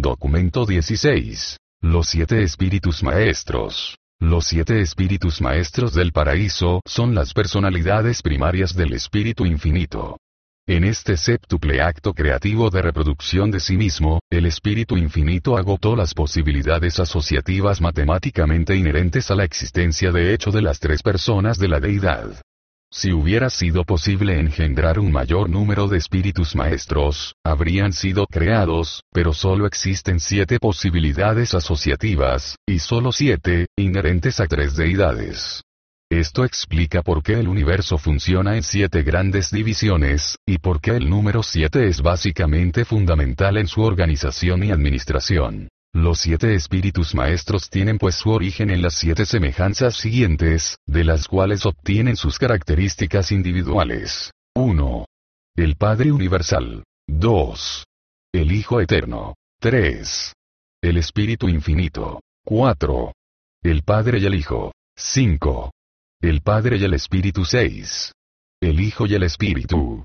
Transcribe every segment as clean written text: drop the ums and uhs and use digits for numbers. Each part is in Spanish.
Documento 16. Los 7 espíritus maestros. Los 7 espíritus maestros del paraíso son las personalidades primarias del Espíritu Infinito. En este séptuple acto creativo de reproducción de sí mismo, el Espíritu Infinito agotó las posibilidades asociativas matemáticamente inherentes a la existencia de hecho de las 3 personas de la deidad. Si hubiera sido posible engendrar un mayor número de espíritus maestros, habrían sido creados, pero solo existen 7 posibilidades asociativas, y solo 7, inherentes a 3 deidades. Esto explica por qué el universo funciona en 7 grandes divisiones, y por qué el número 7 es básicamente fundamental en su organización y administración. Los 7 espíritus maestros tienen pues su origen en las 7 semejanzas siguientes, de las cuales obtienen sus características individuales. 1. El Padre Universal. 2. El Hijo Eterno. 3. El Espíritu Infinito. 4. El Padre y el Hijo. 5. El Padre y el Espíritu. 6. El Hijo y el Espíritu.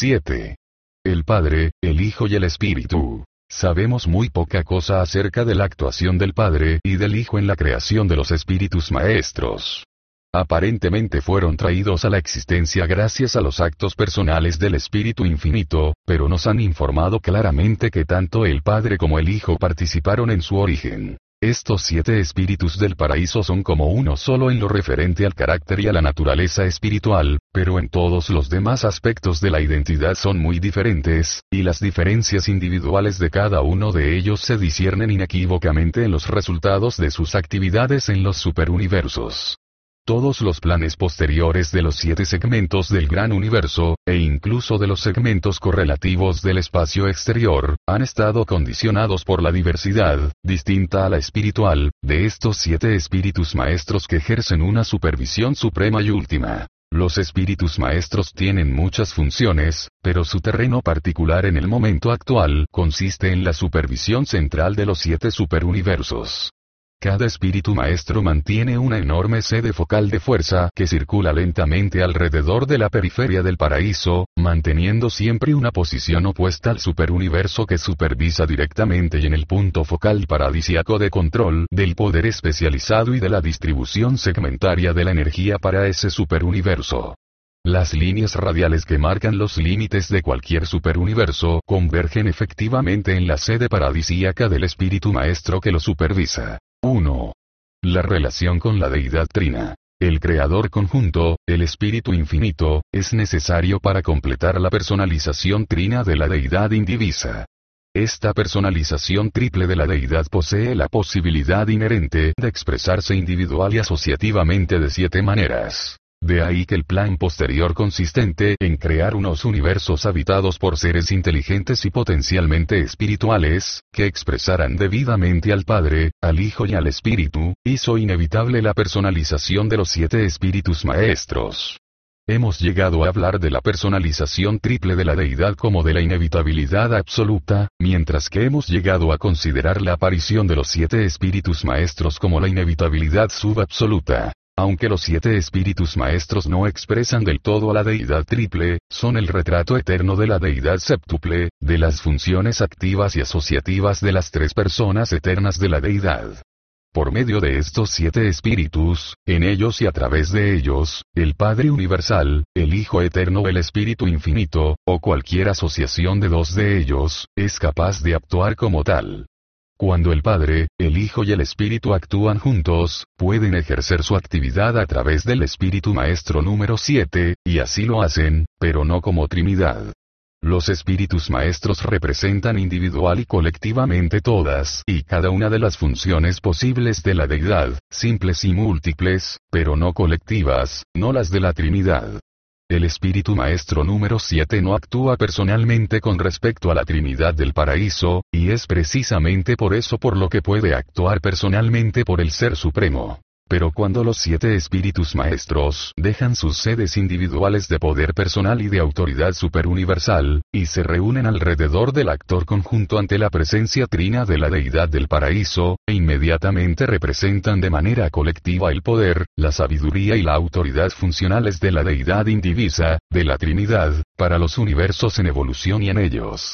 7. El Padre, el Hijo y el Espíritu. Sabemos muy poca cosa acerca de la actuación del Padre y del Hijo en la creación de los espíritus maestros. Aparentemente fueron traídos a la existencia gracias a los actos personales del Espíritu Infinito, pero nos han informado claramente que tanto el Padre como el Hijo participaron en su origen. Estos 7 espíritus del paraíso son como uno solo en lo referente al carácter y a la naturaleza espiritual, pero en todos los demás aspectos de la identidad son muy diferentes, y las diferencias individuales de cada uno de ellos se disciernen inequívocamente en los resultados de sus actividades en los superuniversos. Todos los planes posteriores de los 7 segmentos del gran universo, e incluso de los segmentos correlativos del espacio exterior, han estado condicionados por la diversidad, distinta a la espiritual, de estos 7 espíritus maestros que ejercen una supervisión suprema y última. Los espíritus maestros tienen muchas funciones, pero su terreno particular en el momento actual consiste en la supervisión central de los 7 superuniversos. Cada espíritu maestro mantiene una enorme sede focal de fuerza que circula lentamente alrededor de la periferia del paraíso, manteniendo siempre una posición opuesta al superuniverso que supervisa directamente y en el punto focal paradisíaco de control del poder especializado y de la distribución segmentaria de la energía para ese superuniverso. Las líneas radiales que marcan los límites de cualquier superuniverso convergen efectivamente en la sede paradisíaca del espíritu maestro que lo supervisa. 1. La relación con la deidad trina. El creador conjunto, el Espíritu Infinito, es necesario para completar la personalización trina de la deidad indivisa. Esta personalización triple de la deidad posee la posibilidad inherente de expresarse individual y asociativamente de 7 maneras. De ahí que el plan posterior consistente en crear unos universos habitados por seres inteligentes y potencialmente espirituales, que expresaran debidamente al Padre, al Hijo y al Espíritu, hizo inevitable la personalización de los 7 espíritus maestros. Hemos llegado a hablar de la personalización triple de la deidad como de la inevitabilidad absoluta, mientras que hemos llegado a considerar la aparición de los 7 espíritus maestros como la inevitabilidad subabsoluta. Aunque los 7 espíritus maestros no expresan del todo a la deidad triple, son el retrato eterno de la deidad séptuple, de las funciones activas y asociativas de las 3 personas eternas de la deidad. Por medio de estos 7 espíritus, en ellos y a través de ellos, el Padre Universal, el Hijo Eterno o el Espíritu Infinito, o cualquier asociación de 2 de ellos, es capaz de actuar como tal. Cuando el Padre, el Hijo y el Espíritu actúan juntos, pueden ejercer su actividad a través del Espíritu Maestro número 7, y así lo hacen, pero no como Trinidad. Los espíritus maestros representan individual y colectivamente todas y cada una de las funciones posibles de la deidad, simples y múltiples, pero no colectivas, no las de la Trinidad. El espíritu maestro número 7 no actúa personalmente con respecto a la Trinidad del paraíso, y es precisamente por eso por lo que puede actuar personalmente por el Ser Supremo. Pero cuando los 7 espíritus maestros dejan sus sedes individuales de poder personal y de autoridad superuniversal, y se reúnen alrededor del actor conjunto ante la presencia trina de la deidad del paraíso, e inmediatamente representan de manera colectiva el poder, la sabiduría y la autoridad funcionales de la deidad indivisa, de la Trinidad, para los universos en evolución y en ellos.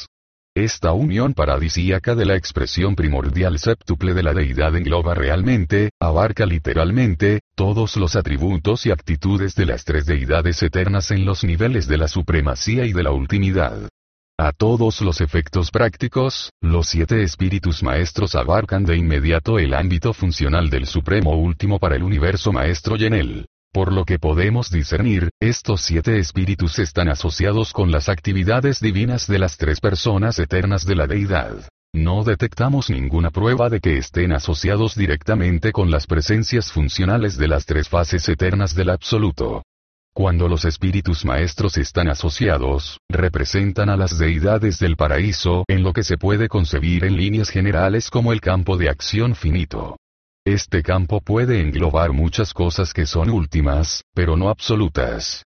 Esta unión paradisíaca de la expresión primordial séptuple de la deidad engloba realmente, abarca literalmente, todos los atributos y actitudes de las tres deidades eternas en los niveles de la supremacía y de la ultimidad. A todos los efectos prácticos, los 7 espíritus maestros abarcan de inmediato el ámbito funcional del Supremo Último para el universo maestro y en él. Por lo que podemos discernir, estos 7 espíritus están asociados con las actividades divinas de las tres personas eternas de la deidad. No detectamos ninguna prueba de que estén asociados directamente con las presencias funcionales de las tres fases eternas del Absoluto. Cuando los espíritus maestros están asociados, representan a las deidades del paraíso en lo que se puede concebir en líneas generales como el campo de acción finito. Este campo puede englobar muchas cosas que son últimas, pero no absolutas.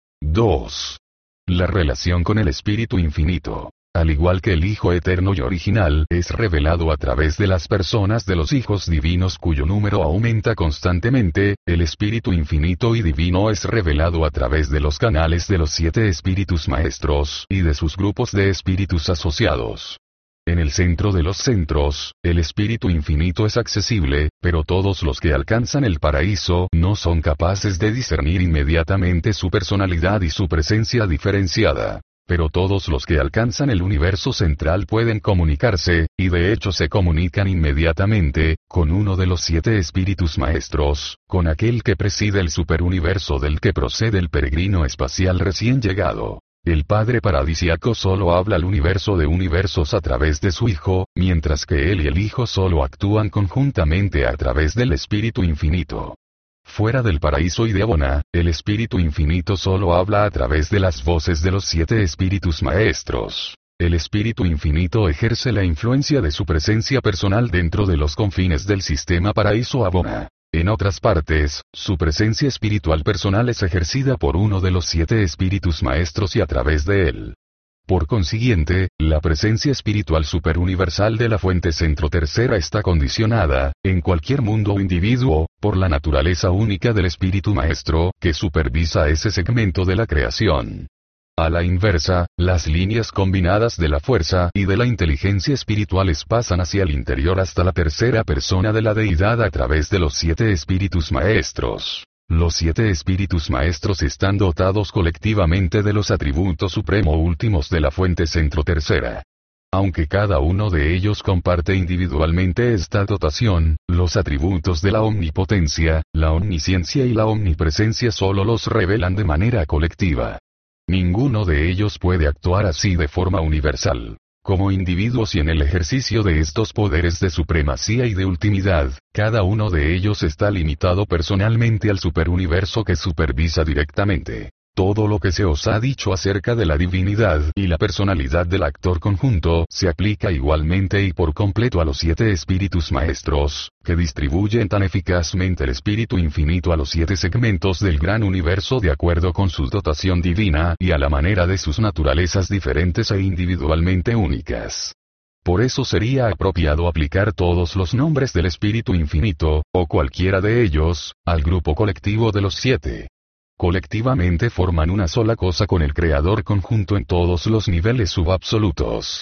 2. La relación con el Espíritu Infinito. Al igual que el Hijo Eterno y Original es revelado a través de las personas de los hijos divinos cuyo número aumenta constantemente, el Espíritu Infinito y Divino es revelado a través de los canales de los 7 espíritus maestros y de sus grupos de espíritus asociados. En el centro de los centros, el Espíritu Infinito es accesible, pero todos los que alcanzan el paraíso no son capaces de discernir inmediatamente su personalidad y su presencia diferenciada. Pero todos los que alcanzan el universo central pueden comunicarse, y de hecho se comunican inmediatamente, con uno de los 7 espíritus maestros, con aquel que preside el superuniverso del que procede el peregrino espacial recién llegado. El Padre Paradisiaco solo habla al universo de universos a través de su Hijo, mientras que Él y el Hijo solo actúan conjuntamente a través del Espíritu Infinito. Fuera del paraíso y de Abona, el Espíritu Infinito solo habla a través de las voces de los 7 espíritus maestros. El Espíritu Infinito ejerce la influencia de su presencia personal dentro de los confines del sistema paraíso-Abona. En otras partes, su presencia espiritual personal es ejercida por uno de los 7 espíritus maestros y a través de él. Por consiguiente, la presencia espiritual superuniversal de la fuente centro tercera está condicionada, en cualquier mundo o individuo, por la naturaleza única del espíritu maestro, que supervisa ese segmento de la creación. A la inversa, las líneas combinadas de la fuerza y de la inteligencia espirituales pasan hacia el interior hasta la tercera persona de la deidad a través de los 7 espíritus maestros. Los 7 espíritus maestros están dotados colectivamente de los atributos supremo últimos de la fuente centro tercera. Aunque cada uno de ellos comparte individualmente esta dotación, los atributos de la omnipotencia, la omnisciencia y la omnipresencia solo los revelan de manera colectiva. Ninguno de ellos puede actuar así de forma universal. Como individuos y en el ejercicio de estos poderes de supremacía y de ultimidad, cada uno de ellos está limitado personalmente al superuniverso que supervisa directamente. Todo lo que se os ha dicho acerca de la divinidad y la personalidad del actor conjunto se aplica igualmente y por completo a los 7 espíritus maestros, que distribuyen tan eficazmente el espíritu infinito a los 7 segmentos del gran universo de acuerdo con su dotación divina y a la manera de sus naturalezas diferentes e individualmente únicas. Por eso sería apropiado aplicar todos los nombres del espíritu infinito, o cualquiera de ellos, al grupo colectivo de los 7. Colectivamente forman una sola cosa con el Creador conjunto en todos los niveles subabsolutos.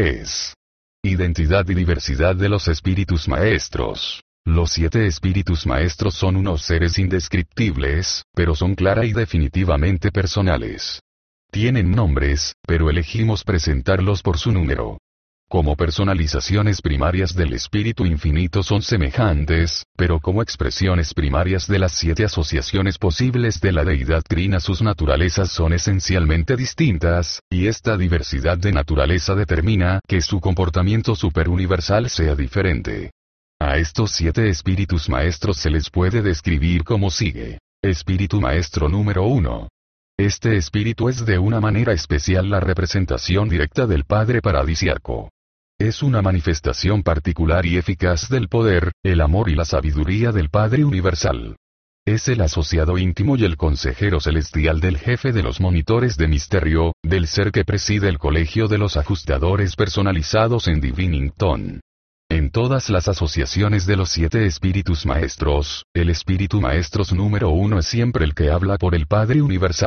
3. Identidad y diversidad de los espíritus maestros. Los 7 espíritus maestros son unos seres indescriptibles, pero son clara y definitivamente personales. Tienen nombres, pero elegimos presentarlos por su número. Como personalizaciones primarias del espíritu infinito son semejantes, pero como expresiones primarias de las 7 asociaciones posibles de la deidad Krina sus naturalezas son esencialmente distintas, y esta diversidad de naturaleza determina que su comportamiento superuniversal sea diferente. A estos 7 espíritus maestros se les puede describir como sigue. Espíritu maestro número 1. Este espíritu es de una manera especial la representación directa del Padre Paradisiaco. Es una manifestación particular y eficaz del poder, el amor y la sabiduría del Padre Universal. Es el asociado íntimo y el consejero celestial del jefe de los monitores de misterio, del ser que preside el colegio de los ajustadores personalizados en Divinington. En todas las asociaciones de los 7 espíritus maestros, el espíritu maestros número 1 es siempre el que habla por el Padre Universal.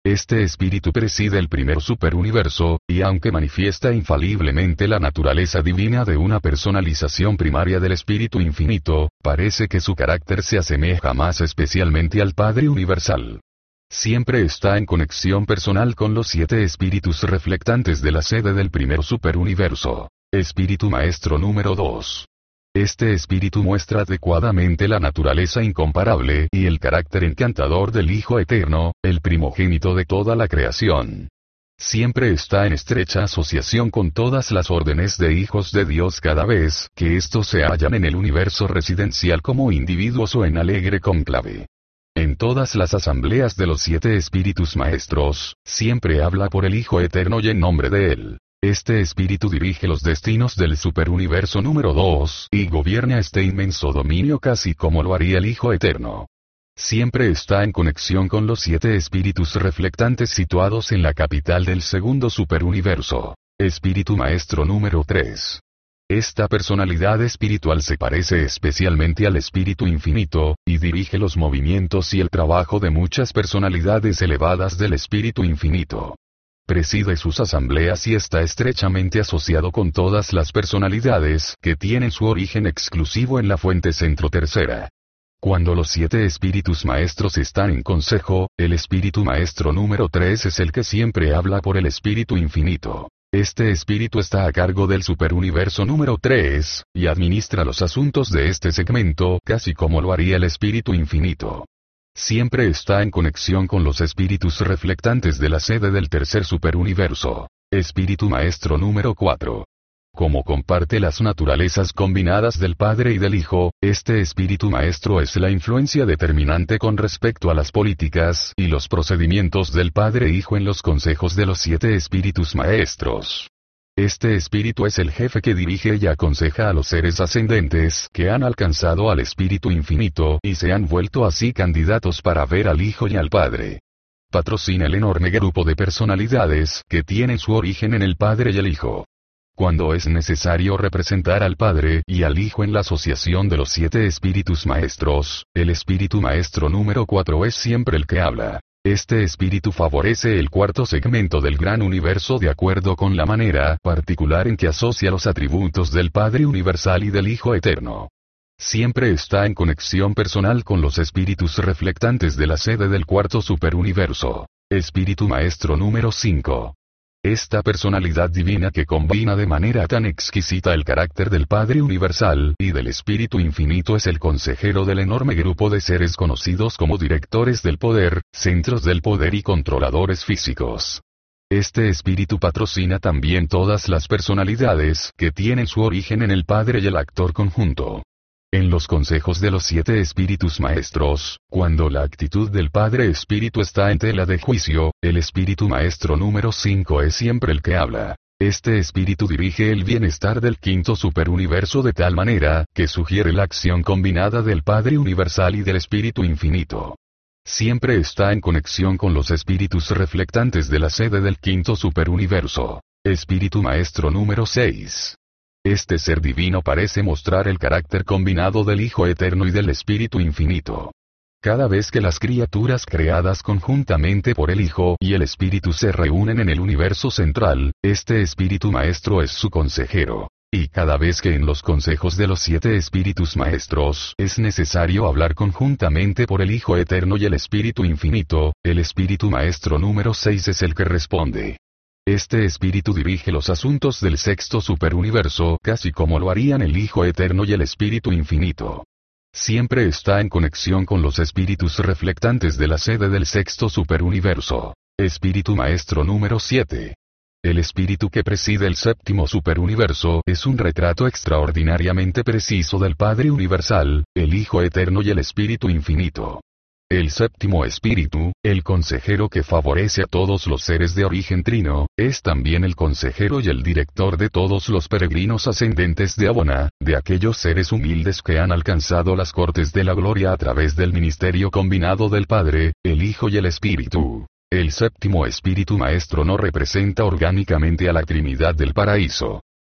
Este espíritu preside el primer superuniverso, y aunque manifiesta infaliblemente la naturaleza divina de una personalización primaria del espíritu infinito, parece que su carácter se asemeja más especialmente al Padre Universal. Siempre está en conexión personal con los 7 espíritus reflectantes de la sede del primer superuniverso. Espíritu Maestro número 2. Este espíritu muestra adecuadamente la naturaleza incomparable y el carácter encantador del Hijo Eterno, el primogénito de toda la creación. Siempre está en estrecha asociación con todas las órdenes de hijos de Dios cada vez que estos se hallan en el universo residencial como individuos o en alegre cónclave. En todas las asambleas de los 7 espíritus maestros, siempre habla por el Hijo Eterno y en nombre de él. Este espíritu dirige los destinos del superuniverso número 2 y gobierna este inmenso dominio casi como lo haría el Hijo Eterno. Siempre está en conexión con los 7 espíritus reflectantes situados en la capital del segundo superuniverso. Espíritu Maestro número 3. Esta personalidad espiritual se parece especialmente al Espíritu Infinito, y dirige los movimientos y el trabajo de muchas personalidades elevadas del Espíritu Infinito. Preside sus asambleas y está estrechamente asociado con todas las personalidades que tienen su origen exclusivo en la fuente centro tercera. Cuando los 7 espíritus maestros están en consejo, el espíritu maestro número 3 es el que siempre habla por el Espíritu Infinito. Este espíritu está a cargo del superuniverso número 3, y administra los asuntos de este segmento casi como lo haría el Espíritu Infinito. Siempre está en conexión con los espíritus reflectantes de la sede del tercer superuniverso. Espíritu Maestro número 4. Como comparte las naturalezas combinadas del Padre y del Hijo, este Espíritu Maestro es la influencia determinante con respecto a las políticas y los procedimientos del Padre e Hijo en los consejos de los 7 Espíritus Maestros. Este espíritu es el jefe que dirige y aconseja a los seres ascendentes que han alcanzado al Espíritu Infinito y se han vuelto así candidatos para ver al Hijo y al Padre. Patrocina el enorme grupo de personalidades que tienen su origen en el Padre y el Hijo. Cuando es necesario representar al Padre y al Hijo en la asociación de los 7 espíritus maestros, el espíritu maestro número 4 es siempre el que habla. Este espíritu favorece el cuarto segmento del gran universo de acuerdo con la manera particular en que asocia los atributos del Padre Universal y del Hijo Eterno. Siempre está en conexión personal con los espíritus reflectantes de la sede del cuarto superuniverso. Espíritu Maestro número 5. Esta personalidad divina que combina de manera tan exquisita el carácter del Padre Universal y del Espíritu Infinito es el consejero del enorme grupo de seres conocidos como directores del poder, centros del poder y controladores físicos. Este espíritu patrocina también todas las personalidades que tienen su origen en el Padre y el actor conjunto. En los consejos de los 7 espíritus maestros, cuando la actitud del Padre Espíritu está en tela de juicio, el espíritu maestro número 5 es siempre el que habla. Este espíritu dirige el bienestar del quinto superuniverso de tal manera que sugiere la acción combinada del Padre Universal y del Espíritu Infinito. Siempre está en conexión con los espíritus reflectantes de la sede del quinto superuniverso. Espíritu Maestro número 6. Este ser divino parece mostrar el carácter combinado del Hijo Eterno y del Espíritu Infinito. Cada vez que las criaturas creadas conjuntamente por el Hijo y el Espíritu se reúnen en el universo central, este Espíritu Maestro es su consejero. Y cada vez que en los consejos de los 7 Espíritus Maestros es necesario hablar conjuntamente por el Hijo Eterno y el Espíritu Infinito, el Espíritu Maestro número 6 es el que responde. Este espíritu dirige los asuntos del sexto superuniverso casi como lo harían el Hijo Eterno y el Espíritu Infinito. Siempre está en conexión con los espíritus reflectantes de la sede del sexto superuniverso. Espíritu Maestro número 7. El espíritu que preside el séptimo superuniverso es un retrato extraordinariamente preciso del Padre Universal, el Hijo Eterno y el Espíritu Infinito. El séptimo espíritu, el consejero que favorece a todos los seres de origen trino, es también el consejero y el director de todos los peregrinos ascendentes de Abona, de aquellos seres humildes que han alcanzado las cortes de la gloria a través del ministerio combinado del Padre, el Hijo y el Espíritu. El séptimo espíritu maestro no representa orgánicamente a la Trinidad del paraíso.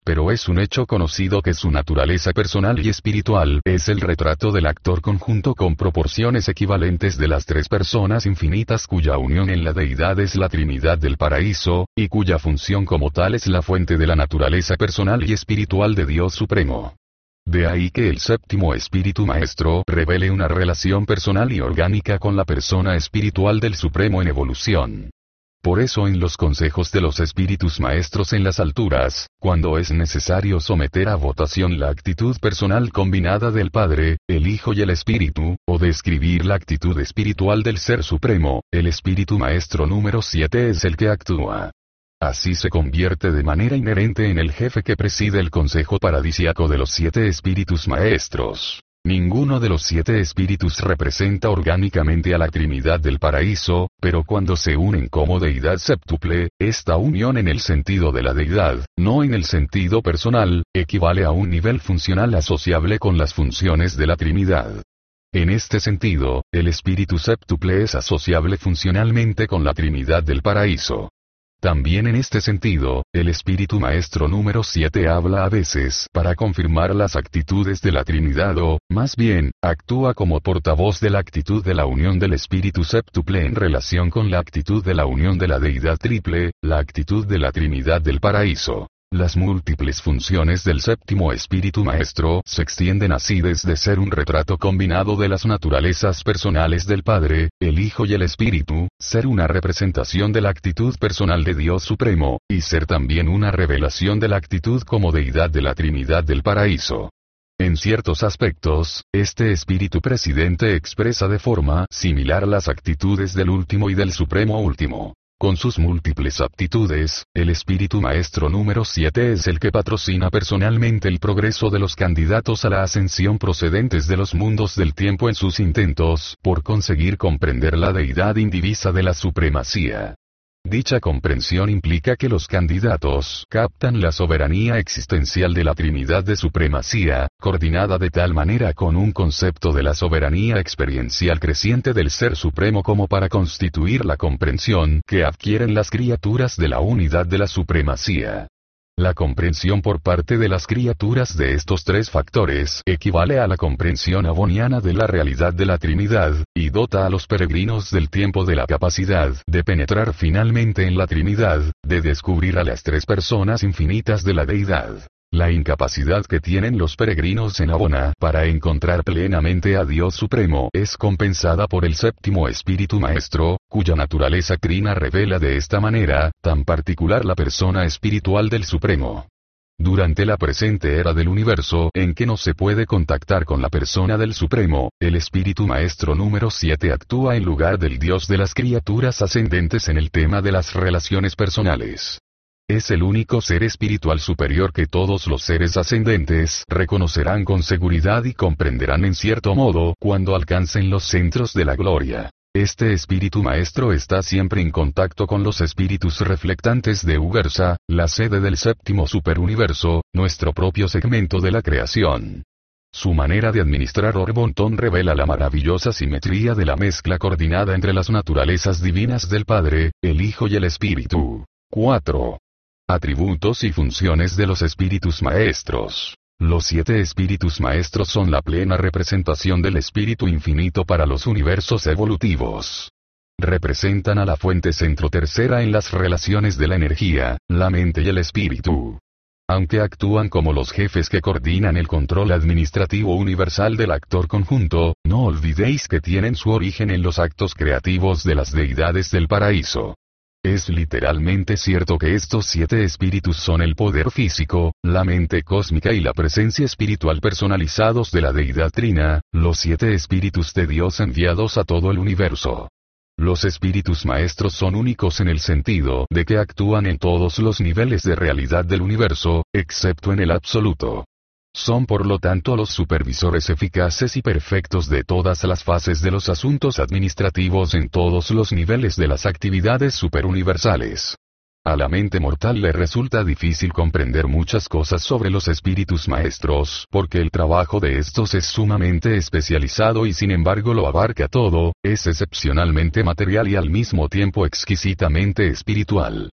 pero es un hecho conocido que su naturaleza personal y espiritual es el retrato del actor conjunto con proporciones equivalentes de las tres personas infinitas cuya unión en la deidad es la Trinidad del paraíso, y cuya función como tal es la fuente de la naturaleza personal y espiritual de Dios Supremo. De ahí que el séptimo espíritu maestro revele una relación personal y orgánica con la persona espiritual del Supremo en evolución. Por eso en los consejos de los espíritus maestros en las alturas, cuando es necesario someter a votación la actitud personal combinada del Padre, el Hijo y el Espíritu, o describir la actitud espiritual del Ser Supremo, el espíritu maestro número 7 es el que actúa. Así se convierte de manera inherente en el jefe que preside el consejo paradisiaco de los 7 espíritus maestros. Ninguno de los 7 espíritus representa orgánicamente a la Trinidad del paraíso, pero cuando se unen como deidad séptuple, esta unión en el sentido de la deidad, no en el sentido personal, equivale a un nivel funcional asociable con las funciones de la Trinidad. En este sentido, el espíritu séptuple es asociable funcionalmente con la Trinidad del paraíso. También en este sentido, el espíritu maestro número 7 habla a veces para confirmar las actitudes de la Trinidad o, más bien, actúa como portavoz de la actitud de la unión del espíritu séptuple en relación con la actitud de la unión de la deidad triple, la actitud de la Trinidad del paraíso. Las múltiples funciones del séptimo espíritu maestro se extienden así desde ser un retrato combinado de las naturalezas personales del Padre, el Hijo y el Espíritu, ser una representación de la actitud personal de Dios Supremo, y ser también una revelación de la actitud como deidad de la Trinidad del paraíso. En ciertos aspectos, este espíritu presidente expresa de forma similar las actitudes del último y del supremo último. Con sus múltiples aptitudes, el espíritu maestro número 7 es el que patrocina personalmente el progreso de los candidatos a la ascensión procedentes de los mundos del tiempo en sus intentos por conseguir comprender la deidad indivisa de la supremacía. Dicha comprensión implica que los candidatos captan la soberanía existencial de la Trinidad de supremacía, coordinada de tal manera con un concepto de la soberanía experiencial creciente del Ser Supremo como para constituir la comprensión que adquieren las criaturas de la unidad de la supremacía. La comprensión por parte de las criaturas de estos tres factores equivale a la comprensión aboniana de la realidad de la Trinidad, y dota a los peregrinos del tiempo de la capacidad de penetrar finalmente en la Trinidad, de descubrir a las tres personas infinitas de la deidad. La incapacidad que tienen los peregrinos en Abona para encontrar plenamente a Dios Supremo es compensada por el séptimo espíritu maestro, cuya naturaleza trina revela de esta manera, tan particular la persona espiritual del Supremo. Durante la presente era del universo en que no se puede contactar con la persona del Supremo, el espíritu maestro número 7 actúa en lugar del Dios de las criaturas ascendentes en el tema de las relaciones personales. Es el único ser espiritual superior que todos los seres ascendentes reconocerán con seguridad y comprenderán en cierto modo cuando alcancen los centros de la gloria. Este espíritu maestro está siempre en contacto con los espíritus reflectantes de Ubersa, la sede del séptimo superuniverso, nuestro propio segmento de la creación. Su manera de administrar Orbontón revela la maravillosa simetría de la mezcla coordinada entre las naturalezas divinas del Padre, el Hijo y el Espíritu. 4. Atributos y funciones de los espíritus maestros. Los 7 espíritus maestros son la plena representación del espíritu infinito para los universos evolutivos. Representan a la fuente centro tercera en las relaciones de la energía, la mente y el espíritu. Aunque actúan como los jefes que coordinan el control administrativo universal del actor conjunto, no olvidéis que tienen su origen en los actos creativos de las deidades del paraíso. Es literalmente cierto que estos 7 espíritus son el poder físico, la mente cósmica y la presencia espiritual personalizados de la deidad trina, los 7 espíritus de Dios enviados a todo el universo. Los espíritus maestros son únicos en el sentido de que actúan en todos los niveles de realidad del universo, excepto en el absoluto. Son por lo tanto los supervisores eficaces y perfectos de todas las fases de los asuntos administrativos en todos los niveles de las actividades superuniversales. A la mente mortal le resulta difícil comprender muchas cosas sobre los espíritus maestros, porque el trabajo de estos es sumamente especializado y sin embargo lo abarca todo, es excepcionalmente material y al mismo tiempo exquisitamente espiritual.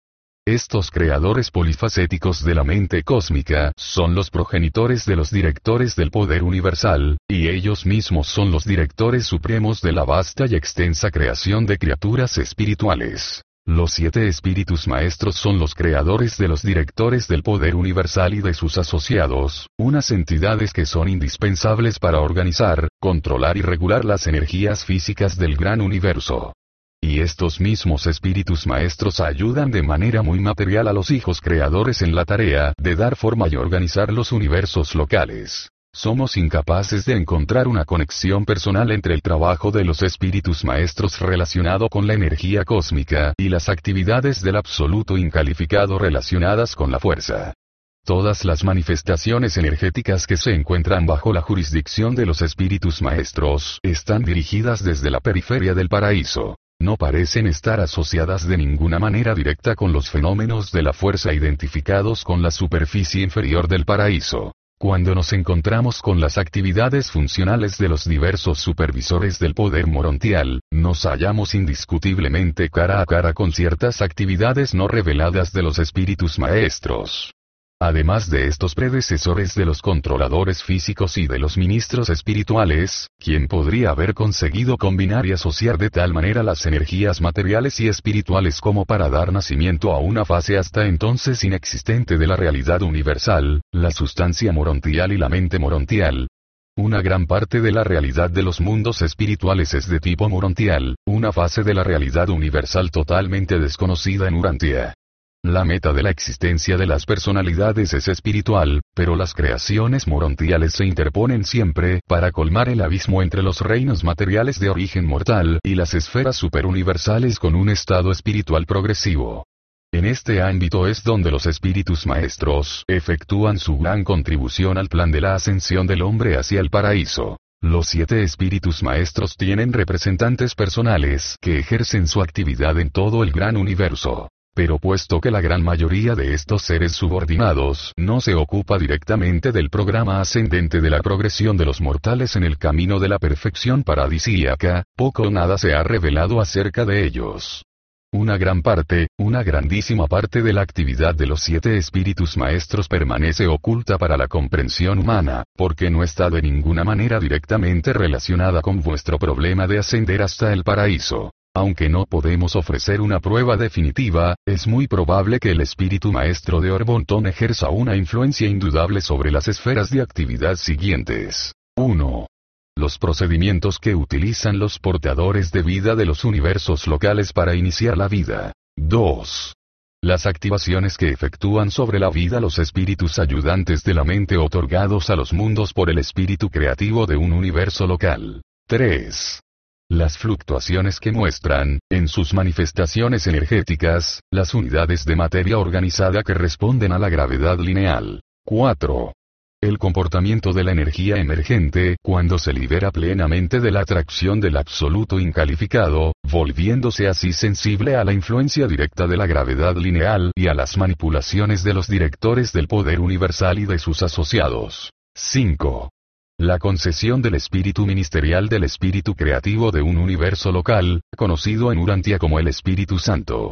Estos creadores polifacéticos de la mente cósmica son los progenitores de los directores del poder universal, y ellos mismos son los directores supremos de la vasta y extensa creación de criaturas espirituales. Los 7 espíritus maestros son los creadores de los directores del poder universal y de sus asociados, unas entidades que son indispensables para organizar, controlar y regular las energías físicas del gran universo. Y estos mismos espíritus maestros ayudan de manera muy material a los hijos creadores en la tarea de dar forma y organizar los universos locales. Somos incapaces de encontrar una conexión personal entre el trabajo de los espíritus maestros relacionado con la energía cósmica y las actividades del absoluto incalificado relacionadas con la fuerza. Todas las manifestaciones energéticas que se encuentran bajo la jurisdicción de los espíritus maestros están dirigidas desde la periferia del paraíso. No parecen estar asociadas de ninguna manera directa con los fenómenos de la fuerza identificados con la superficie inferior del paraíso. Cuando nos encontramos con las actividades funcionales de los diversos supervisores del poder morontial, nos hallamos indiscutiblemente cara a cara con ciertas actividades no reveladas de los espíritus maestros. Además de estos predecesores de los controladores físicos y de los ministros espirituales, ¿quién podría haber conseguido combinar y asociar de tal manera las energías materiales y espirituales como para dar nacimiento a una fase hasta entonces inexistente de la realidad universal, la sustancia morontial y la mente morontial? Una gran parte de la realidad de los mundos espirituales es de tipo morontial, una fase de la realidad universal totalmente desconocida en Urantia. La meta de la existencia de las personalidades es espiritual, pero las creaciones morontiales se interponen siempre para colmar el abismo entre los reinos materiales de origen mortal y las esferas superuniversales con un estado espiritual progresivo. En este ámbito es donde los espíritus maestros efectúan su gran contribución al plan de la ascensión del hombre hacia el paraíso. Los 7 espíritus maestros tienen representantes personales que ejercen su actividad en todo el gran universo. Pero puesto que la gran mayoría de estos seres subordinados no se ocupa directamente del programa ascendente de la progresión de los mortales en el camino de la perfección paradisíaca, poco o nada se ha revelado acerca de ellos. Una gran parte, una grandísima parte de la actividad de los 7 espíritus maestros permanece oculta para la comprensión humana, porque no está de ninguna manera directamente relacionada con vuestro problema de ascender hasta el paraíso. Aunque no podemos ofrecer una prueba definitiva, es muy probable que el espíritu maestro de Orbonton ejerza una influencia indudable sobre las esferas de actividad siguientes. 1. Los procedimientos que utilizan los portadores de vida de los universos locales para iniciar la vida. 2. Las activaciones que efectúan sobre la vida los espíritus ayudantes de la mente otorgados a los mundos por el espíritu creativo de un universo local. 3. Las fluctuaciones que muestran, en sus manifestaciones energéticas, las unidades de materia organizada que responden a la gravedad lineal. 4. El comportamiento de la energía emergente cuando se libera plenamente de la atracción del absoluto incalificado, volviéndose así sensible a la influencia directa de la gravedad lineal y a las manipulaciones de los directores del poder universal y de sus asociados. 5. La concesión del espíritu ministerial del espíritu creativo de un universo local, conocido en Urantia como el Espíritu Santo.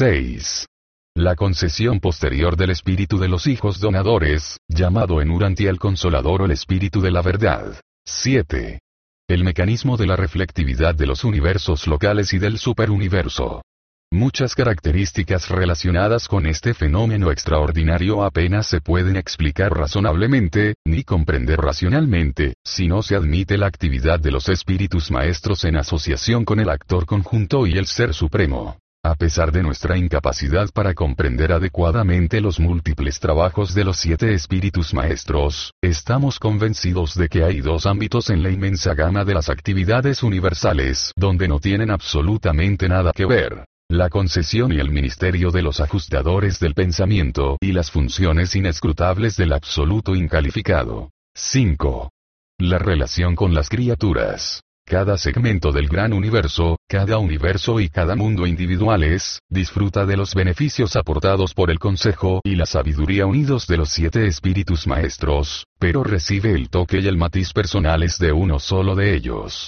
6. La concesión posterior del espíritu de los hijos donadores, llamado en Urantia el Consolador o el Espíritu de la Verdad. 7. El mecanismo de la reflectividad de los universos locales y del superuniverso. Muchas características relacionadas con este fenómeno extraordinario apenas se pueden explicar razonablemente, ni comprender racionalmente, si no se admite la actividad de los espíritus maestros en asociación con el actor conjunto y el Ser Supremo. A pesar de nuestra incapacidad para comprender adecuadamente los múltiples trabajos de los 7 espíritus maestros, estamos convencidos de que hay 2 ámbitos en la inmensa gama de las actividades universales donde no tienen absolutamente nada que ver. La concesión y el ministerio de los ajustadores del pensamiento y las funciones inescrutables del absoluto incalificado. 5. La relación con las criaturas. Cada segmento del gran universo, cada universo y cada mundo individuales, disfruta de los beneficios aportados por el consejo y la sabiduría unidos de los 7 espíritus maestros, pero recibe el toque y el matiz personales de uno solo de ellos.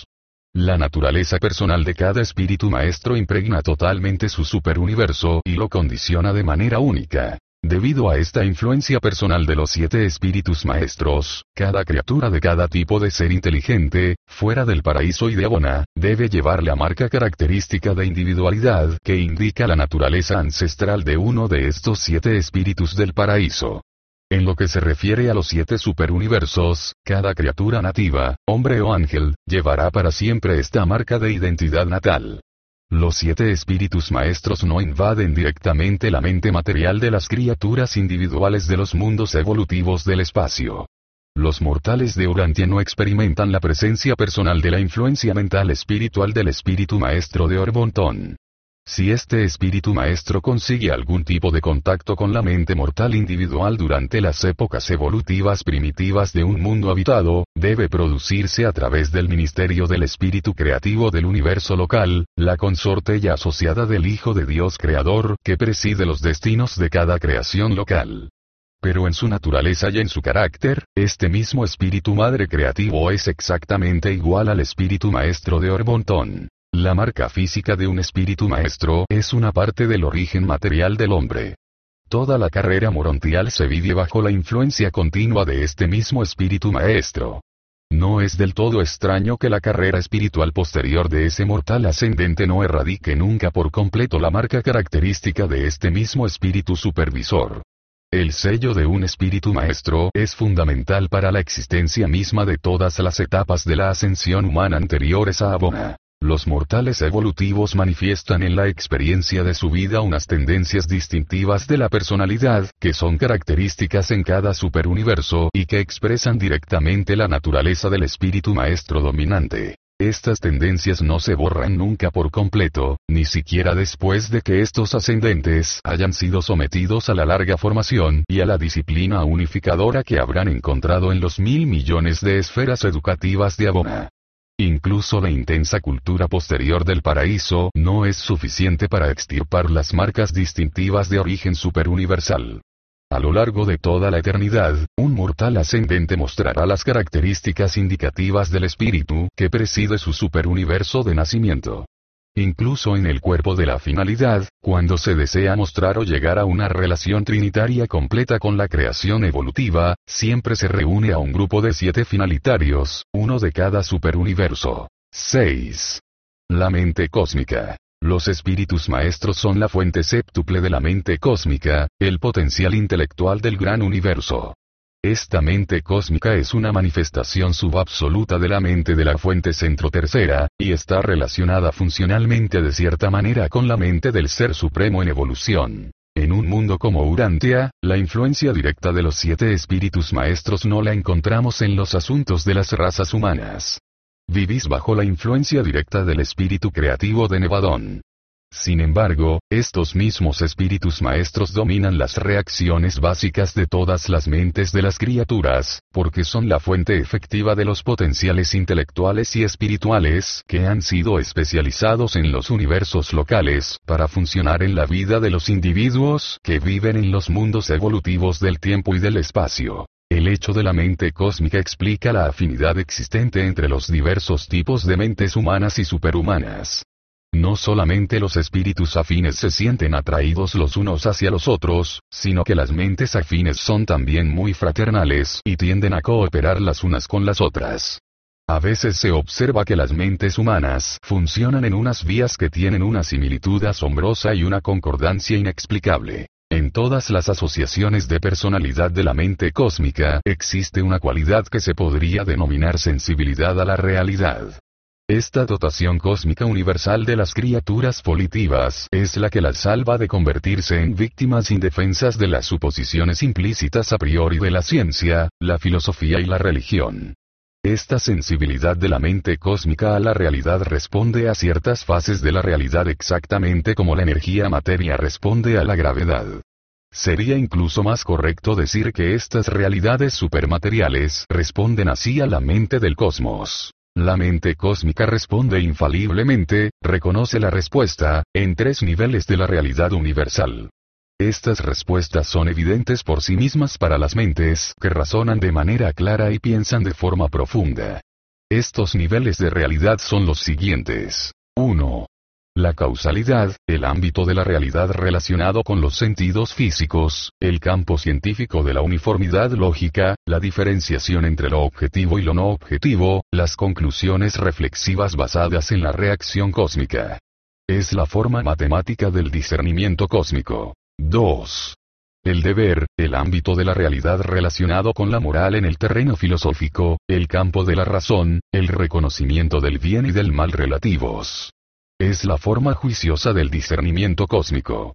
La naturaleza personal de cada espíritu maestro impregna totalmente su superuniverso y lo condiciona de manera única. Debido a esta influencia personal de los 7 espíritus maestros, cada criatura de cada tipo de ser inteligente, fuera del paraíso y de Abona, debe llevar la marca característica de individualidad que indica la naturaleza ancestral de uno de estos 7 espíritus del paraíso. En lo que se refiere a los 7 superuniversos, cada criatura nativa, hombre o ángel, llevará para siempre esta marca de identidad natal. Los 7 espíritus maestros no invaden directamente la mente material de las criaturas individuales de los mundos evolutivos del espacio. Los mortales de Urantia no experimentan la presencia personal de la influencia mental espiritual del espíritu maestro de Orbontón. Si este espíritu maestro consigue algún tipo de contacto con la mente mortal individual durante las épocas evolutivas primitivas de un mundo habitado, debe producirse a través del ministerio del espíritu creativo del universo local, la consorte y asociada del Hijo de Dios Creador que preside los destinos de cada creación local. Pero en su naturaleza y en su carácter, este mismo espíritu madre creativo es exactamente igual al espíritu maestro de Orbontón. La marca física de un espíritu maestro es una parte del origen material del hombre. Toda la carrera morontial se vive bajo la influencia continua de este mismo espíritu maestro. No es del todo extraño que la carrera espiritual posterior de ese mortal ascendente no erradique nunca por completo la marca característica de este mismo espíritu supervisor. El sello de un espíritu maestro es fundamental para la existencia misma de todas las etapas de la ascensión humana anteriores a Abona. Los mortales evolutivos manifiestan en la experiencia de su vida unas tendencias distintivas de la personalidad, que son características en cada superuniverso y que expresan directamente la naturaleza del espíritu maestro dominante. Estas tendencias no se borran nunca por completo, ni siquiera después de que estos ascendentes hayan sido sometidos a la larga formación y a la disciplina unificadora que habrán encontrado en los 1000 millones de esferas educativas de Abona. Incluso la intensa cultura posterior del paraíso no es suficiente para extirpar las marcas distintivas de origen superuniversal. A lo largo de toda la eternidad, un mortal ascendente mostrará las características indicativas del espíritu que preside su superuniverso de nacimiento. Incluso en el cuerpo de la finalidad, cuando se desea mostrar o llegar a una relación trinitaria completa con la creación evolutiva, siempre se reúne a un grupo de 7 finalitarios, uno de cada superuniverso. 6. La mente cósmica. Los espíritus maestros son la fuente séptuple de la mente cósmica, el potencial intelectual del gran universo. Esta mente cósmica es una manifestación subabsoluta de la mente de la fuente centro tercera, y está relacionada funcionalmente de cierta manera con la mente del Ser Supremo en evolución. En un mundo como Urantia, la influencia directa de los 7 espíritus maestros no la encontramos en los asuntos de las razas humanas. Vivís bajo la influencia directa del espíritu creativo de Nevadón. Sin embargo, estos mismos espíritus maestros dominan las reacciones básicas de todas las mentes de las criaturas, porque son la fuente efectiva de los potenciales intelectuales y espirituales que han sido especializados en los universos locales para funcionar en la vida de los individuos que viven en los mundos evolutivos del tiempo y del espacio. El hecho de la mente cósmica explica la afinidad existente entre los diversos tipos de mentes humanas y superhumanas. No solamente los espíritus afines se sienten atraídos los unos hacia los otros, sino que las mentes afines son también muy fraternales y tienden a cooperar las unas con las otras. A veces se observa que las mentes humanas funcionan en unas vías que tienen una similitud asombrosa y una concordancia inexplicable. En todas las asociaciones de personalidad de la mente cósmica existe una cualidad que se podría denominar sensibilidad a la realidad. Esta dotación cósmica universal de las criaturas volitivas es la que las salva de convertirse en víctimas indefensas de las suposiciones implícitas a priori de la ciencia, la filosofía y la religión. Esta sensibilidad de la mente cósmica a la realidad responde a ciertas fases de la realidad exactamente como la energía materia responde a la gravedad. Sería incluso más correcto decir que estas realidades supermateriales responden así a la mente del cosmos. La mente cósmica responde infaliblemente, reconoce la respuesta, en 3 niveles de la realidad universal. Estas respuestas son evidentes por sí mismas para las mentes que razonan de manera clara y piensan de forma profunda. Estos niveles de realidad son los siguientes. 1. La causalidad, el ámbito de la realidad relacionado con los sentidos físicos, el campo científico de la uniformidad lógica, la diferenciación entre lo objetivo y lo no objetivo, las conclusiones reflexivas basadas en la reacción cósmica. Es la forma matemática del discernimiento cósmico. 2. El deber, el ámbito de la realidad relacionado con la moral en el terreno filosófico, el campo de la razón, el reconocimiento del bien y del mal relativos. Es la forma juiciosa del discernimiento cósmico.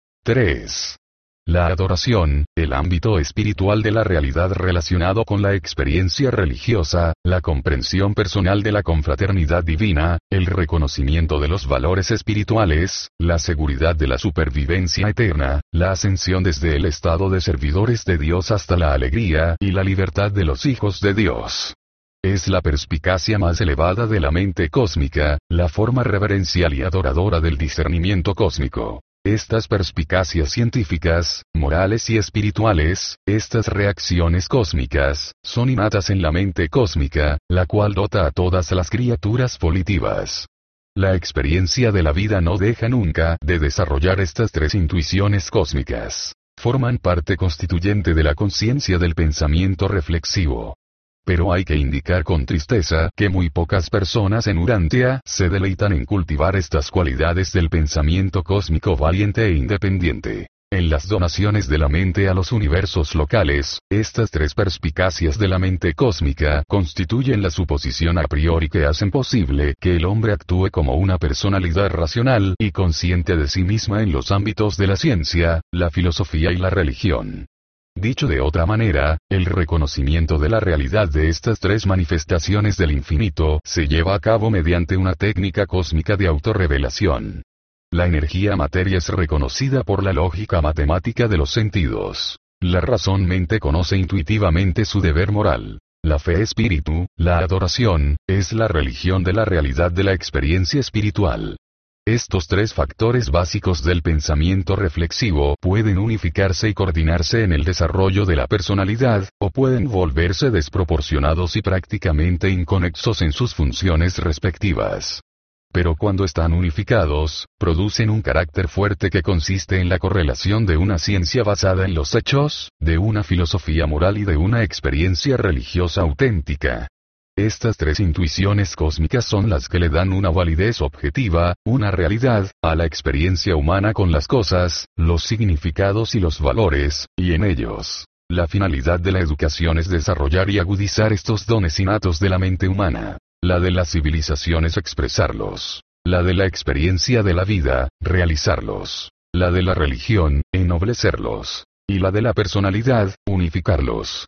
3. La adoración, el ámbito espiritual de la realidad relacionado con la experiencia religiosa, la comprensión personal de la confraternidad divina, el reconocimiento de los valores espirituales, la seguridad de la supervivencia eterna, la ascensión desde el estado de servidores de Dios hasta la alegría y la libertad de los hijos de Dios. Es la perspicacia más elevada de la mente cósmica, la forma reverencial y adoradora del discernimiento cósmico. Estas perspicacias científicas, morales y espirituales, estas reacciones cósmicas, son innatas en la mente cósmica, la cual dota a todas las criaturas volitivas. La experiencia de la vida no deja nunca de desarrollar estas tres intuiciones cósmicas. Forman parte constituyente de la conciencia del pensamiento reflexivo. Pero hay que indicar con tristeza que muy pocas personas en Urantia se deleitan en cultivar estas cualidades del pensamiento cósmico valiente e independiente. En las donaciones de la mente a los universos locales, estas tres perspicacias de la mente cósmica constituyen la suposición a priori que hacen posible que el hombre actúe como una personalidad racional y consciente de sí misma en los ámbitos de la ciencia, la filosofía y la religión. Dicho de otra manera, el reconocimiento de la realidad de estas tres manifestaciones del infinito se lleva a cabo mediante una técnica cósmica de autorrevelación. La energía materia es reconocida por la lógica matemática de los sentidos. La razón-mente conoce intuitivamente su deber moral. La fe espíritu, la adoración, es la religión de la realidad de la experiencia espiritual. Estos tres factores básicos del pensamiento reflexivo pueden unificarse y coordinarse en el desarrollo de la personalidad, o pueden volverse desproporcionados y prácticamente inconexos en sus funciones respectivas. Pero cuando están unificados, producen un carácter fuerte que consiste en la correlación de una ciencia basada en los hechos, de una filosofía moral y de una experiencia religiosa auténtica. Estas tres intuiciones cósmicas son las que le dan una validez objetiva, una realidad, a la experiencia humana con las cosas, los significados y los valores, y en ellos. La finalidad de la educación es desarrollar y agudizar estos dones innatos de la mente humana. La de la civilización es expresarlos. La de la experiencia de la vida, realizarlos. La de la religión, ennoblecerlos. Y la de la personalidad, unificarlos.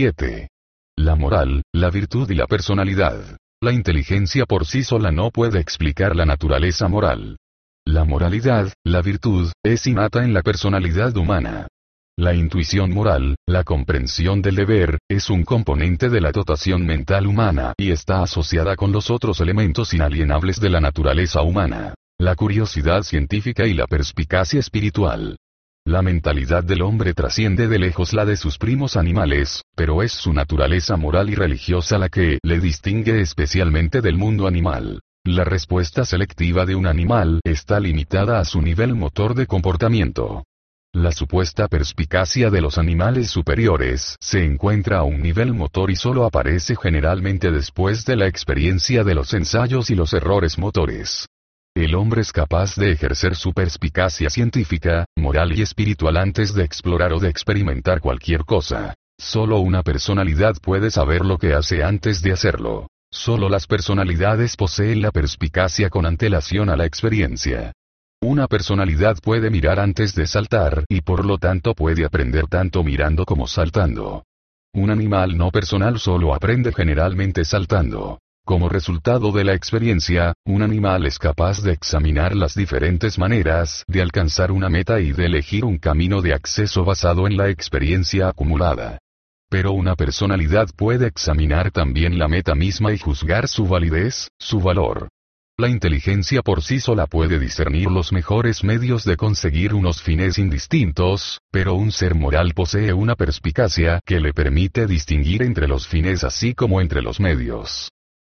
7. La moral, la virtud y la personalidad. La inteligencia por sí sola no puede explicar la naturaleza moral. La moralidad, la virtud, es innata en la personalidad humana. La intuición moral, la comprensión del deber, es un componente de la dotación mental humana y está asociada con los otros elementos inalienables de la naturaleza humana. La curiosidad científica y la perspicacia espiritual. La mentalidad del hombre trasciende de lejos la de sus primos animales, pero es su naturaleza moral y religiosa la que le distingue especialmente del mundo animal. La respuesta selectiva de un animal está limitada a su nivel motor de comportamiento. La supuesta perspicacia de los animales superiores se encuentra a un nivel motor y solo aparece generalmente después de la experiencia de los ensayos y los errores motores. El hombre es capaz de ejercer su perspicacia científica, moral y espiritual antes de explorar o de experimentar cualquier cosa. Solo una personalidad puede saber lo que hace antes de hacerlo. Solo las personalidades poseen la perspicacia con antelación a la experiencia. Una personalidad puede mirar antes de saltar y por lo tanto puede aprender tanto mirando como saltando. Un animal no personal solo aprende generalmente saltando. Como resultado de la experiencia, un animal es capaz de examinar las diferentes maneras de alcanzar una meta y de elegir un camino de acceso basado en la experiencia acumulada. Pero una personalidad puede examinar también la meta misma y juzgar su validez, su valor. La inteligencia por sí sola puede discernir los mejores medios de conseguir unos fines indistintos, pero un ser moral posee una perspicacia que le permite distinguir entre los fines así como entre los medios.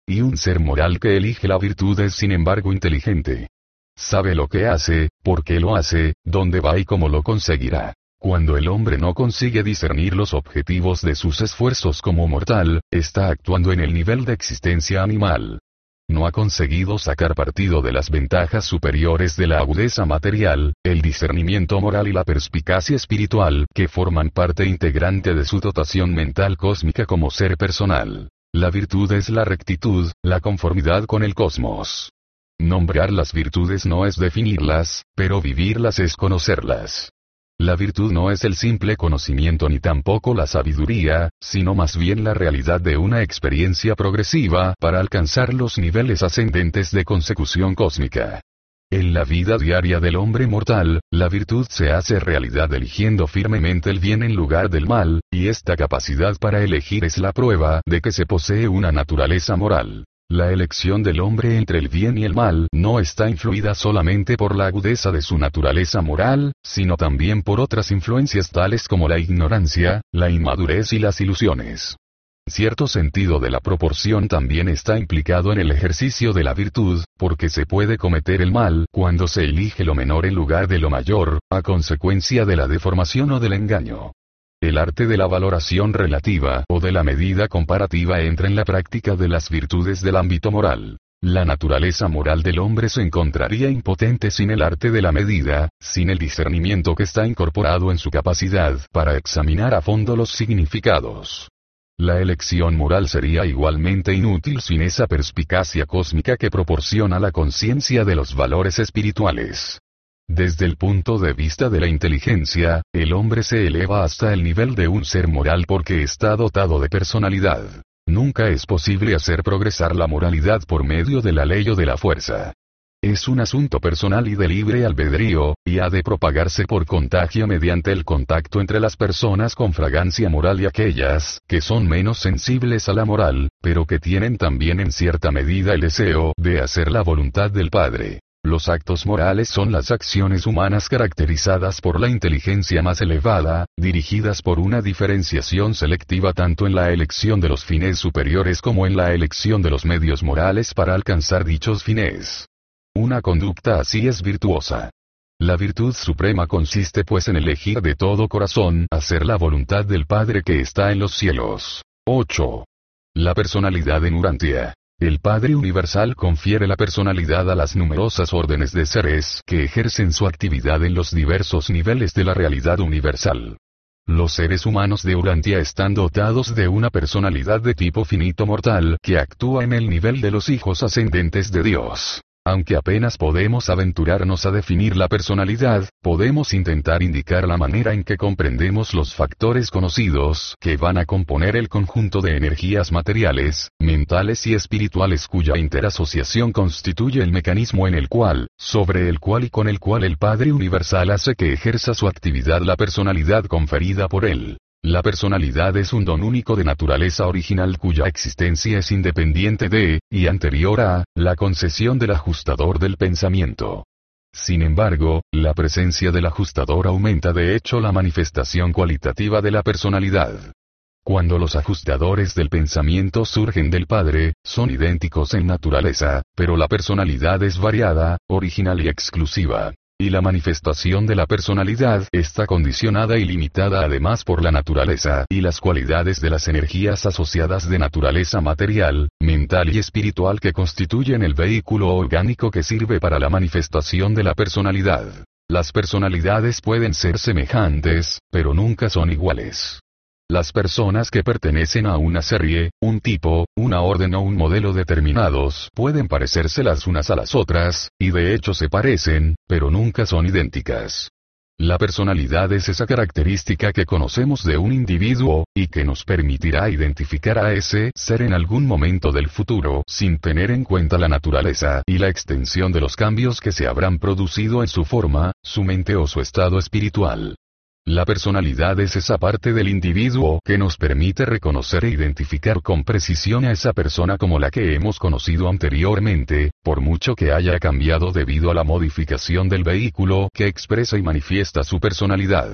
y un ser moral que elige la virtud es sin embargo inteligente. Sabe lo que hace, por qué lo hace, dónde va y cómo lo conseguirá. Cuando el hombre no consigue discernir los objetivos de sus esfuerzos como mortal, está actuando en el nivel de existencia animal. No ha conseguido sacar partido de las ventajas superiores de la agudeza material, el discernimiento moral y la perspicacia espiritual, que forman parte integrante de su dotación mental cósmica como ser personal. La virtud es la rectitud, la conformidad con el cosmos. Nombrar las virtudes no es definirlas, pero vivirlas es conocerlas. La virtud no es el simple conocimiento ni tampoco la sabiduría, sino más bien la realidad de una experiencia progresiva para alcanzar los niveles ascendentes de consecución cósmica. En la vida diaria del hombre mortal, la virtud se hace realidad eligiendo firmemente el bien en lugar del mal, y esta capacidad para elegir es la prueba de que se posee una naturaleza moral. La elección del hombre entre el bien y el mal no está influida solamente por la agudeza de su naturaleza moral, sino también por otras influencias tales como la ignorancia, la inmadurez y las ilusiones. Cierto sentido de la proporción también está implicado en el ejercicio de la virtud, porque se puede cometer el mal cuando se elige lo menor en lugar de lo mayor, a consecuencia de la deformación o del engaño. El arte de la valoración relativa o de la medida comparativa entra en la práctica de las virtudes del ámbito moral. La naturaleza moral del hombre se encontraría impotente sin el arte de la medida, sin el discernimiento que está incorporado en su capacidad para examinar a fondo los significados. La elección moral sería igualmente inútil sin esa perspicacia cósmica que proporciona la conciencia de los valores espirituales. Desde el punto de vista de la inteligencia, el hombre se eleva hasta el nivel de un ser moral porque está dotado de personalidad. Nunca es posible hacer progresar la moralidad por medio de la ley o de la fuerza. Es un asunto personal y de libre albedrío, y ha de propagarse por contagio mediante el contacto entre las personas con fragancia moral y aquellas que son menos sensibles a la moral, pero que tienen también en cierta medida el deseo de hacer la voluntad del Padre. Los actos morales son las acciones humanas caracterizadas por la inteligencia más elevada, dirigidas por una diferenciación selectiva tanto en la elección de los fines superiores como en la elección de los medios morales para alcanzar dichos fines. Una conducta así es virtuosa. La virtud suprema consiste pues en elegir de todo corazón hacer la voluntad del Padre que está en los cielos. 8. La personalidad en Urantia. El Padre Universal confiere la personalidad a las numerosas órdenes de seres que ejercen su actividad en los diversos niveles de la realidad universal. Los seres humanos de Urantia están dotados de una personalidad de tipo finito mortal que actúa en el nivel de los hijos ascendentes de Dios. Aunque apenas podemos aventurarnos a definir la personalidad, podemos intentar indicar la manera en que comprendemos los factores conocidos que van a componer el conjunto de energías materiales, mentales y espirituales cuya interasociación constituye el mecanismo en el cual, sobre el cual y con el cual el Padre Universal hace que ejerza su actividad la personalidad conferida por él. La personalidad es un don único de naturaleza original cuya existencia es independiente de, y anterior a, la concesión del ajustador del pensamiento. Sin embargo, la presencia del ajustador aumenta de hecho la manifestación cualitativa de la personalidad. Cuando los ajustadores del pensamiento surgen del Padre, son idénticos en naturaleza, pero la personalidad es variada, original y exclusiva. Y la manifestación de la personalidad está condicionada y limitada además por la naturaleza y las cualidades de las energías asociadas de naturaleza material, mental y espiritual que constituyen el vehículo orgánico que sirve para la manifestación de la personalidad. Las personalidades pueden ser semejantes, pero nunca son iguales. Las personas que pertenecen a una serie, un tipo, una orden o un modelo determinados pueden parecerse las unas a las otras, y de hecho se parecen, pero nunca son idénticas. La personalidad es esa característica que conocemos de un individuo, y que nos permitirá identificar a ese ser en algún momento del futuro sin tener en cuenta la naturaleza y la extensión de los cambios que se habrán producido en su forma, su mente o su estado espiritual. La personalidad es esa parte del individuo que nos permite reconocer e identificar con precisión a esa persona como la que hemos conocido anteriormente, por mucho que haya cambiado debido a la modificación del vehículo que expresa y manifiesta su personalidad.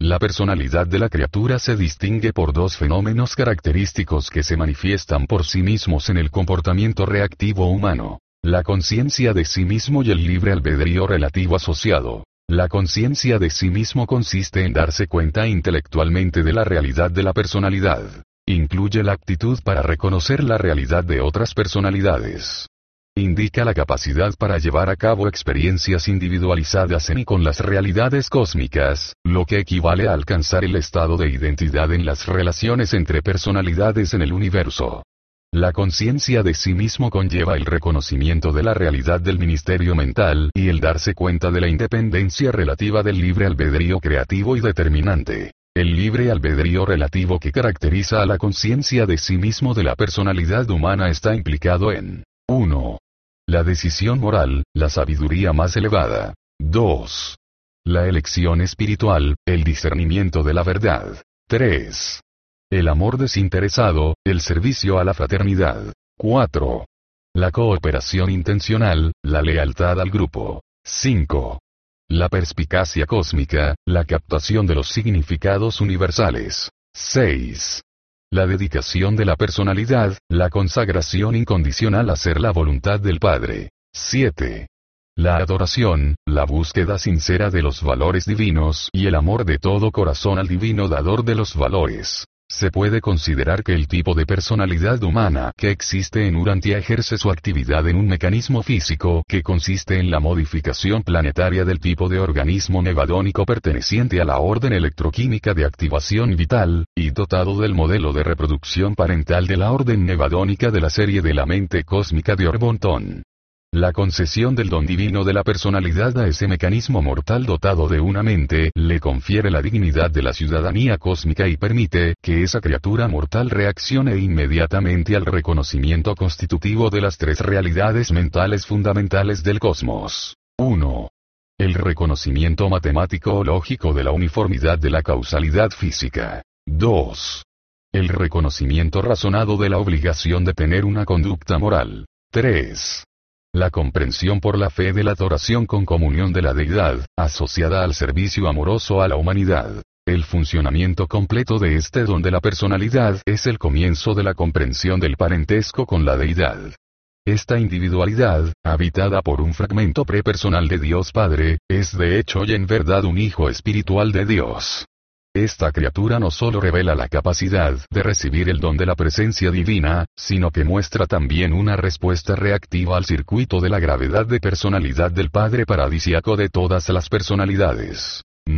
La personalidad de la criatura se distingue por dos fenómenos característicos que se manifiestan por sí mismos en el comportamiento reactivo humano: la conciencia de sí mismo y el libre albedrío relativo asociado. La conciencia de sí mismo consiste en darse cuenta intelectualmente de la realidad de la personalidad. Incluye la aptitud para reconocer la realidad de otras personalidades. Indica la capacidad para llevar a cabo experiencias individualizadas en y con las realidades cósmicas, lo que equivale a alcanzar el estado de identidad en las relaciones entre personalidades en el universo. La conciencia de sí mismo conlleva el reconocimiento de la realidad del ministerio mental y el darse cuenta de la independencia relativa del libre albedrío creativo y determinante. El libre albedrío relativo que caracteriza a la conciencia de sí mismo de la personalidad humana está implicado en 1. La decisión moral, la sabiduría más elevada. 2. La elección espiritual, el discernimiento de la verdad. 3. El amor desinteresado, el servicio a la fraternidad. 4. La cooperación intencional, la lealtad al grupo. 5. La perspicacia cósmica, la captación de los significados universales. 6. La dedicación de la personalidad, la consagración incondicional a hacer la voluntad del Padre. 7. La adoración, la búsqueda sincera de los valores divinos y el amor de todo corazón al divino dador de los valores. Se puede considerar que el tipo de personalidad humana que existe en Urantia ejerce su actividad en un mecanismo físico que consiste en la modificación planetaria del tipo de organismo nevadónico perteneciente a la orden electroquímica de activación vital, y dotado del modelo de reproducción parental de la orden nevadónica de la serie de la mente cósmica de Orbonton. La concesión del don divino de la personalidad a ese mecanismo mortal dotado de una mente le confiere la dignidad de la ciudadanía cósmica y permite que esa criatura mortal reaccione inmediatamente al reconocimiento constitutivo de las tres realidades mentales fundamentales del cosmos. 1. El reconocimiento matemático o lógico de la uniformidad de la causalidad física. 2. El reconocimiento razonado de la obligación de tener una conducta moral. 3. La comprensión por la fe de la adoración con comunión de la deidad, asociada al servicio amoroso a la humanidad. El funcionamiento completo de este don de la personalidad es el comienzo de la comprensión del parentesco con la deidad. Esta individualidad, habitada por un fragmento prepersonal de Dios Padre, es de hecho y en verdad un hijo espiritual de Dios. Esta criatura no solo revela la capacidad de recibir el don de la presencia divina, sino que muestra también una respuesta reactiva al circuito de la gravedad de personalidad del Padre paradisiaco de todas las personalidades.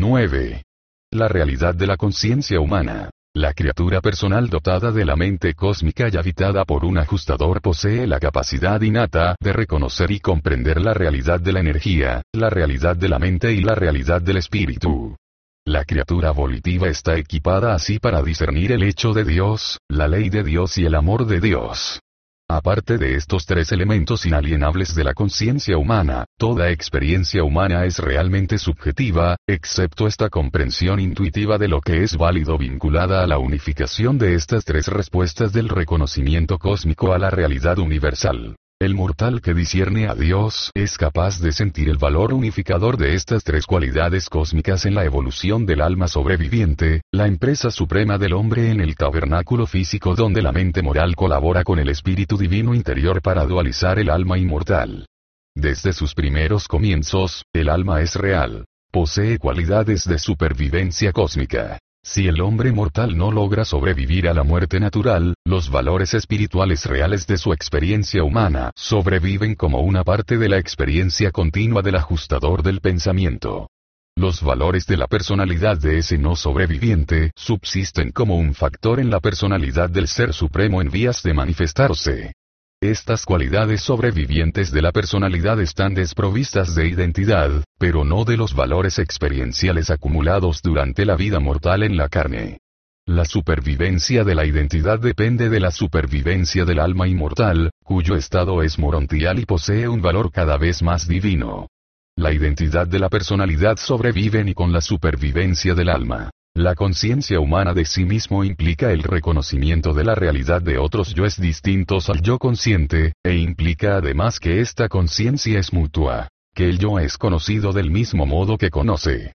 9. La realidad de la conciencia humana. La criatura personal dotada de la mente cósmica y habitada por un ajustador posee la capacidad innata de reconocer y comprender la realidad de la energía, la realidad de la mente y la realidad del espíritu. La criatura volitiva está equipada así para discernir el hecho de Dios, la ley de Dios y el amor de Dios. Aparte de estos tres elementos inalienables de la conciencia humana, toda experiencia humana es realmente subjetiva, excepto esta comprensión intuitiva de lo que es válido vinculada a la unificación de estas tres respuestas del reconocimiento cósmico a la realidad universal. El mortal que discierne a Dios es capaz de sentir el valor unificador de estas tres cualidades cósmicas en la evolución del alma sobreviviente, la empresa suprema del hombre en el tabernáculo físico donde la mente moral colabora con el espíritu divino interior para dualizar el alma inmortal. Desde sus primeros comienzos, el alma es real. Posee cualidades de supervivencia cósmica. Si el hombre mortal no logra sobrevivir a la muerte natural, los valores espirituales reales de su experiencia humana sobreviven como una parte de la experiencia continua del ajustador del pensamiento. Los valores de la personalidad de ese no sobreviviente subsisten como un factor en la personalidad del Ser Supremo en vías de manifestarse. Estas cualidades sobrevivientes de la personalidad están desprovistas de identidad, pero no de los valores experienciales acumulados durante la vida mortal en la carne. La supervivencia de la identidad depende de la supervivencia del alma inmortal, cuyo estado es morontial y posee un valor cada vez más divino. La identidad de la personalidad sobrevive ni con la supervivencia del alma. La conciencia humana de sí mismo implica el reconocimiento de la realidad de otros yoes distintos al yo consciente, e implica además que esta conciencia es mutua, que el yo es conocido del mismo modo que conoce.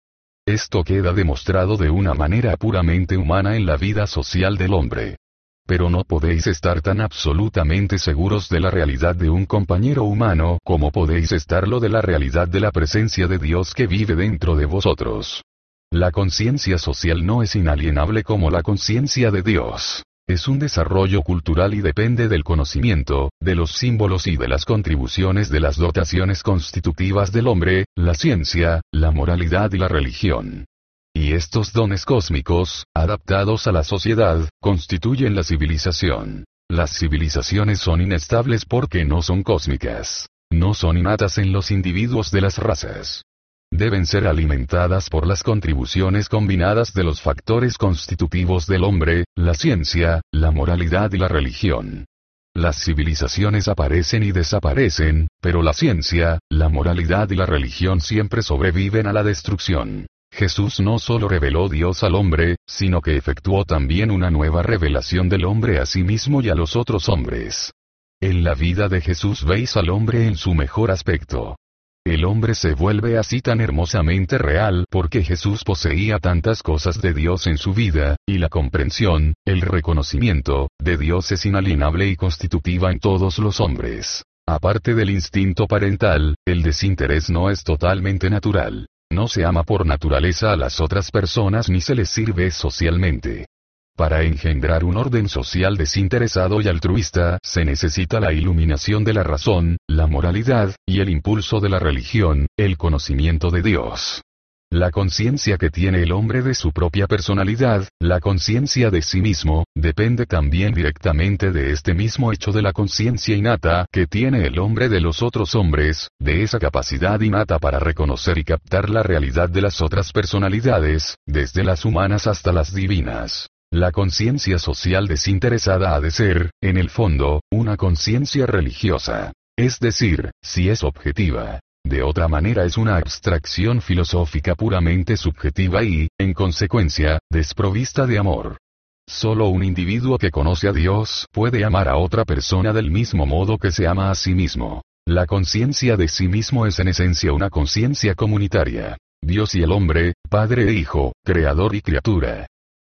Esto queda demostrado de una manera puramente humana en la vida social del hombre. Pero no podéis estar tan absolutamente seguros de la realidad de un compañero humano como podéis estarlo de la realidad de la presencia de Dios que vive dentro de vosotros. La conciencia social no es inalienable como la conciencia de Dios. Es un desarrollo cultural y depende del conocimiento, de los símbolos y de las contribuciones de las dotaciones constitutivas del hombre, la ciencia, la moralidad y la religión. Y estos dones cósmicos, adaptados a la sociedad, constituyen la civilización. Las civilizaciones son inestables porque no son cósmicas. No son innatas en los individuos de las razas. Deben ser alimentadas por las contribuciones combinadas de los factores constitutivos del hombre, la ciencia, la moralidad y la religión. Las civilizaciones aparecen y desaparecen, pero la ciencia, la moralidad y la religión siempre sobreviven a la destrucción. Jesús no solo reveló Dios al hombre, sino que efectuó también una nueva revelación del hombre a sí mismo y a los otros hombres. En la vida de Jesús veis al hombre en su mejor aspecto. El hombre se vuelve así tan hermosamente real porque Jesús poseía tantas cosas de Dios en su vida, y la comprensión, el reconocimiento, de Dios es inalienable y constitutiva en todos los hombres. Aparte del instinto parental, el desinterés no es totalmente natural. No se ama por naturaleza a las otras personas ni se les sirve socialmente. Para engendrar un orden social desinteresado y altruista, se necesita la iluminación de la razón, la moralidad, y el impulso de la religión, el conocimiento de Dios. La conciencia que tiene el hombre de su propia personalidad, la conciencia de sí mismo, depende también directamente de este mismo hecho de la conciencia innata que tiene el hombre de los otros hombres, de esa capacidad innata para reconocer y captar la realidad de las otras personalidades, desde las humanas hasta las divinas. La conciencia social desinteresada ha de ser, en el fondo, una conciencia religiosa. Es decir, si es objetiva. De otra manera es una abstracción filosófica puramente subjetiva y, en consecuencia, desprovista de amor. Solo un individuo que conoce a Dios puede amar a otra persona del mismo modo que se ama a sí mismo. La conciencia de sí mismo es en esencia una conciencia comunitaria. Dios y el hombre, padre e hijo, creador y criatura.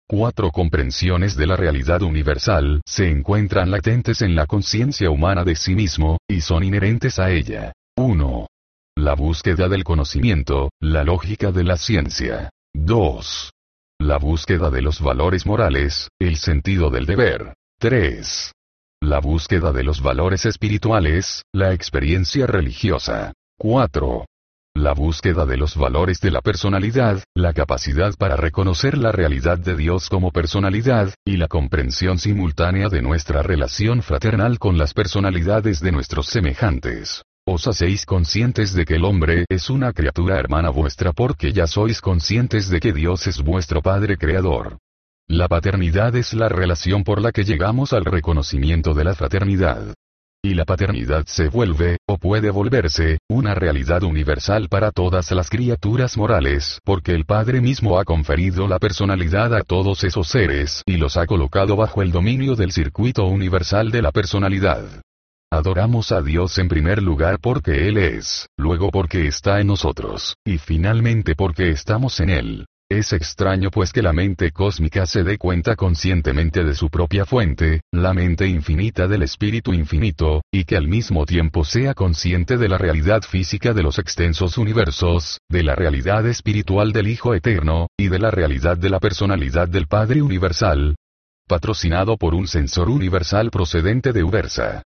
4 comprensiones de la realidad universal se encuentran latentes en la conciencia humana de sí mismo, y son inherentes a ella. 1. La búsqueda del conocimiento, la lógica de la ciencia. 2. La búsqueda de los valores morales, el sentido del deber. 3. La búsqueda de los valores espirituales, la experiencia religiosa. 4. La búsqueda de los valores de la personalidad, la capacidad para reconocer la realidad de Dios como personalidad, y la comprensión simultánea de nuestra relación fraternal con las personalidades de nuestros semejantes. Os hacéis conscientes de que el hombre es una criatura hermana vuestra porque ya sois conscientes de que Dios es vuestro Padre Creador. La paternidad es la relación por la que llegamos al reconocimiento de la fraternidad. Y la paternidad se vuelve, o puede volverse, una realidad universal para todas las criaturas morales porque el Padre mismo ha conferido la personalidad a todos esos seres y los ha colocado bajo el dominio del circuito universal de la personalidad. Adoramos a Dios en primer lugar porque Él es, luego porque está en nosotros, y finalmente porque estamos en Él. Es extraño pues que la mente cósmica se dé cuenta conscientemente de su propia fuente, la mente infinita del Espíritu infinito, y que al mismo tiempo sea consciente de la realidad física de los extensos universos, de la realidad espiritual del Hijo Eterno, y de la realidad de la personalidad del Padre Universal. Patrocinado por un sensor universal procedente de Ubersa.